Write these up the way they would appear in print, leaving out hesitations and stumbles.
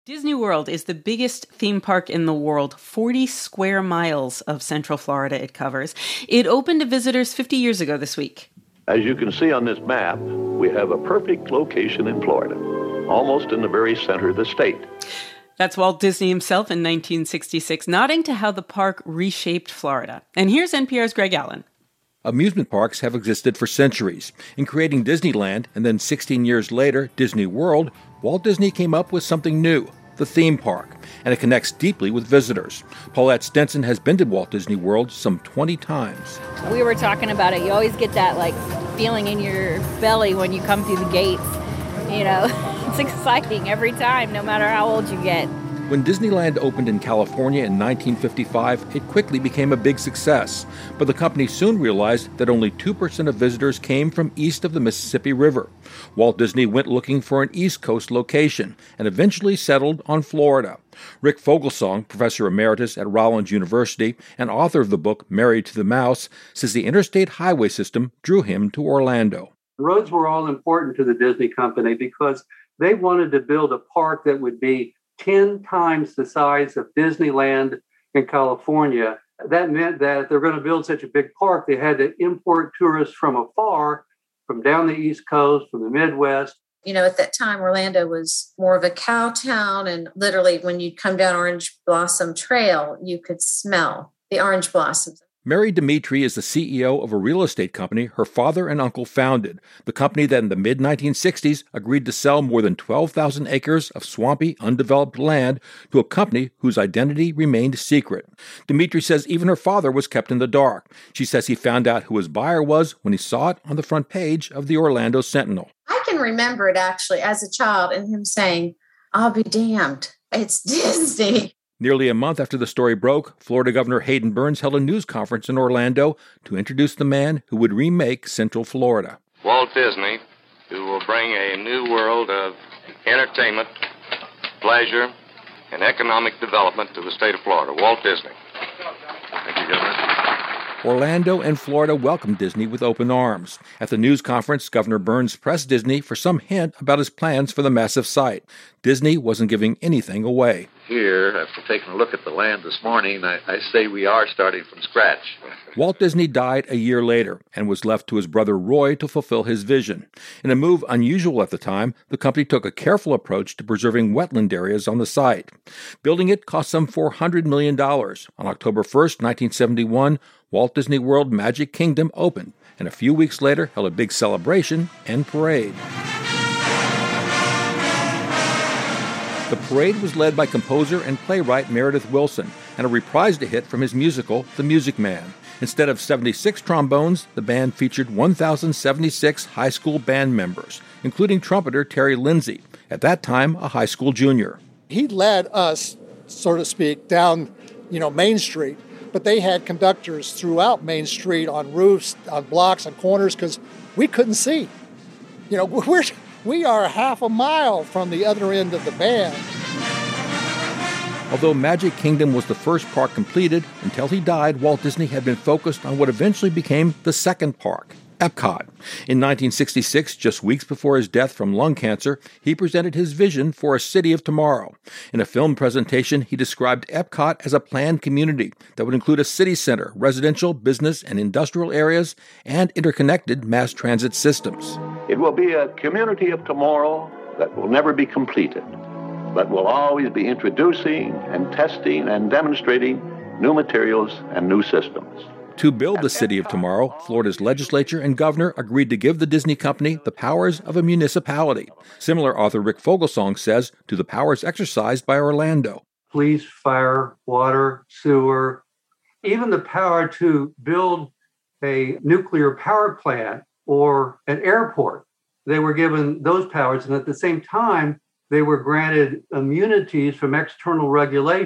Disney World is the biggest theme park in the world, 40 square miles of Central Florida it covers. It opened to visitors 50 years ago this week. As you can see on this map, we have a perfect location in Florida, almost in the very center of the state. That's Walt Disney himself in 1966, nodding to how the park reshaped Florida. And here's NPR's Greg Allen. Amusement parks have existed for centuries. In creating Disneyland, and then 16 years later, Disney World, Walt Disney came up with something new, the theme park, and it connects deeply with visitors. Paulette Stenson has been to Walt Disney World some 20 times. We were talking about it. You always get that feeling in your belly when you come through the gates. It's exciting every time, no matter how old you get. When Disneyland opened in California in 1955, it quickly became a big success. But the company soon realized that only 2% of visitors came from east of the Mississippi River. Walt Disney went looking for an East Coast location and eventually settled on Florida. Rick Fogelsong, professor emeritus at Rollins University and author of the book Married to the Mouse, says the interstate highway system drew him to Orlando. Roads were all important to the Disney company because they wanted to build a park that would be 10 times the size of Disneyland in California. That meant that if they're going to build such a big park, they had to import tourists from afar, from down the East Coast, from the Midwest. At that time, Orlando was more of a cow town. And literally, when you'd come down Orange Blossom Trail, you could smell the orange blossoms. Mary Dimitri is the CEO of a real estate company her father and uncle founded, the company that in the mid-1960s agreed to sell more than 12,000 acres of swampy, undeveloped land to a company whose identity remained secret. Dimitri says even her father was kept in the dark. She says he found out who his buyer was when he saw it on the front page of the Orlando Sentinel. I can remember it actually as a child and him saying, "I'll be damned, it's Disney." Nearly a month after the story broke, Florida Governor Hayden Burns held a news conference in Orlando to introduce the man who would remake Central Florida. Walt Disney, who will bring a new world of entertainment, pleasure, and economic development to the state of Florida. Walt Disney. Thank you, Governor. Orlando and Florida welcomed Disney with open arms. At the news conference, Governor Burns pressed Disney for some hint about his plans for the massive site. Disney wasn't giving anything away. Here, after taking a look at the land this morning, I say we are starting from scratch. Walt Disney died a year later and was left to his brother Roy to fulfill his vision. In a move unusual at the time, the company took a careful approach to preserving wetland areas on the site. Building it cost some $400 million. On October 1st, 1971, Walt Disney World Magic Kingdom opened, and a few weeks later held a big celebration and parade. The parade was led by composer and playwright Meredith Willson and reprised a hit from his musical, The Music Man. Instead of 76 trombones, the band featured 1,076 high school band members, including trumpeter Terry Lindsay, at that time a high school junior. He led us, so to speak, down, Main Street, but they had conductors throughout Main Street on roofs, on blocks, on corners, because we couldn't see. We are half a mile from the other end of the band. Although Magic Kingdom was the first park completed, until he died, Walt Disney had been focused on what eventually became the second park, Epcot. In 1966, just weeks before his death from lung cancer, he presented his vision for a city of tomorrow. In a film presentation, he described Epcot as a planned community that would include a city center, residential, business, and industrial areas, and interconnected mass transit systems. It will be a community of tomorrow that will never be completed, but will always be introducing and testing and demonstrating new materials and new systems. To build the city of tomorrow, Florida's legislature and governor agreed to give the Disney company the powers of a municipality. Similar author Rick Fogelsong says to the powers exercised by Orlando. Police, fire, water, sewer, even the power to build a nuclear power plant or an airport. They were given those powers, and at the same time, they were granted immunities from external regulation.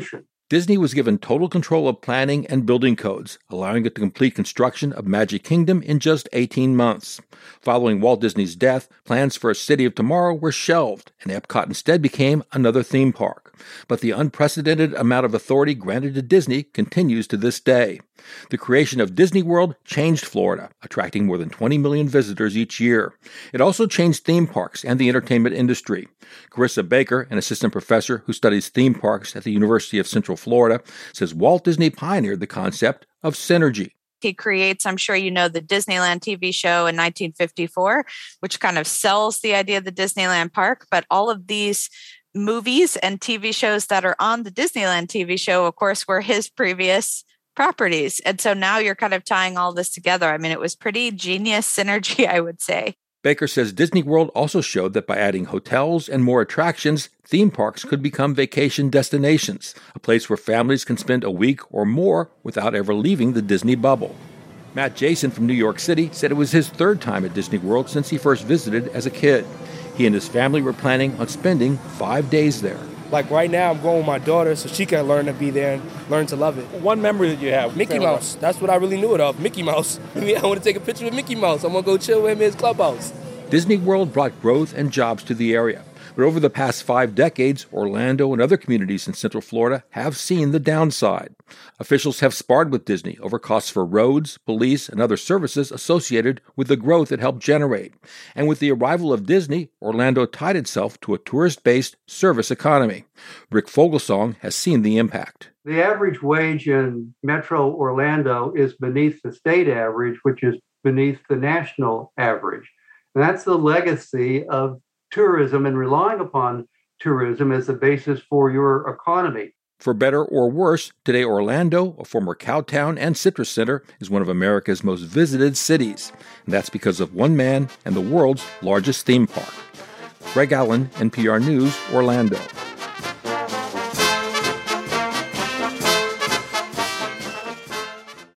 Disney was given total control of planning and building codes, allowing it to complete construction of Magic Kingdom in just 18 months. Following Walt Disney's death, plans for a City of Tomorrow were shelved, and Epcot instead became another theme park. But the unprecedented amount of authority granted to Disney continues to this day. The creation of Disney World changed Florida, attracting more than 20 million visitors each year. It also changed theme parks and the entertainment industry. Carissa Baker, an assistant professor who studies theme parks at the University of Central Florida, says Walt Disney pioneered the concept of synergy. He creates, I'm sure you know, the Disneyland TV show in 1954, which kind of sells the idea of the Disneyland park. But all of these movies and TV shows that are on the Disneyland TV show, of course, were his previous properties. And so now you're kind of tying all this together. I mean, it was pretty genius synergy, I would say. Baker says Disney World also showed that by adding hotels and more attractions, theme parks could become vacation destinations, a place where families can spend a week or more without ever leaving the Disney bubble. Matt Jason from New York City said it was his third time at Disney World since he first visited as a kid. He and his family were planning on spending 5 days there. Like right now, I'm going with my daughter so she can learn to be there and learn to love it. One memory that you have? Mickey Mouse. That's what I really knew it of, Mickey Mouse. I want to take a picture with Mickey Mouse. I'm going to go chill with him in his clubhouse. Disney World brought growth and jobs to the area. But over the past 5 decades, Orlando and other communities in Central Florida have seen the downside. Officials have sparred with Disney over costs for roads, police, and other services associated with the growth it helped generate. And with the arrival of Disney, Orlando tied itself to a tourist-based service economy. Rick Fogelsong has seen the impact. The average wage in Metro Orlando is beneath the state average, which is beneath the national average. And that's the legacy of tourism and relying upon tourism as the basis for your economy. For better or worse, today Orlando, a former cowtown and citrus center, is one of America's most visited cities. And that's because of one man and the world's largest theme park. Greg Allen, NPR News, Orlando.